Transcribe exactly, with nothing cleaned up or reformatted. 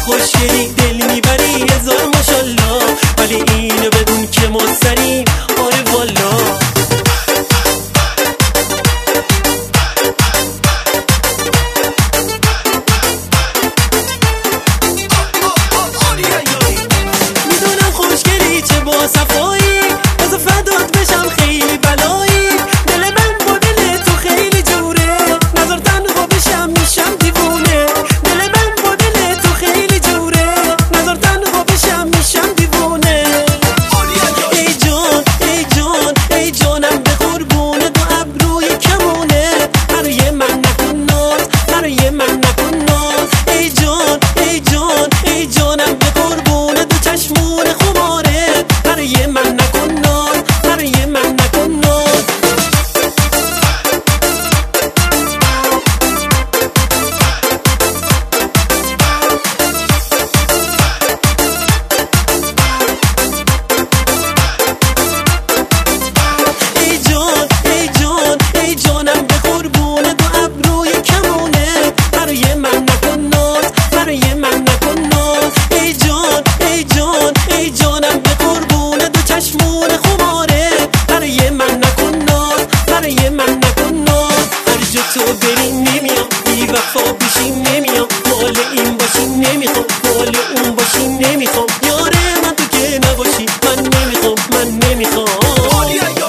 خوشگلی دل میبری هزار ماشالله، ولی اینو بدون که ما سریم آره والا. میدونم خوشگلی چه با صفایی، از فدات بشم خیلی بلایی، دل من با دل تو خیلی جوره، نظر تنها بشم میشم دیوونه، دل من با دل تو خیلی جوره، نظر تنها بشم میشم دیوونه. ای جان ای جان ای جانم به قربون دو ابروی کمونه، برای من نکن ناز برای من نکن ناز. ای جان ای جان ای جانم به قربون دو چشمون خماره، برای من نکن ناز برای من نکن ناز. ای جان ای جان ای جانم به قربون دو ابروی کمونه، برای من نکن ناز برای من نکن ناز. ای جان ای جان ای جانم به قربون دو چشمون خماره، برای من نکن ناز برای من نکن ناز. هر جا تو بری نمیام، بی وفا بشی نمیام، مال این باشی نمیخوام مال اون باشی نمیخوام، یاره من تو که نباشی من نمیخوام من نمیخوام.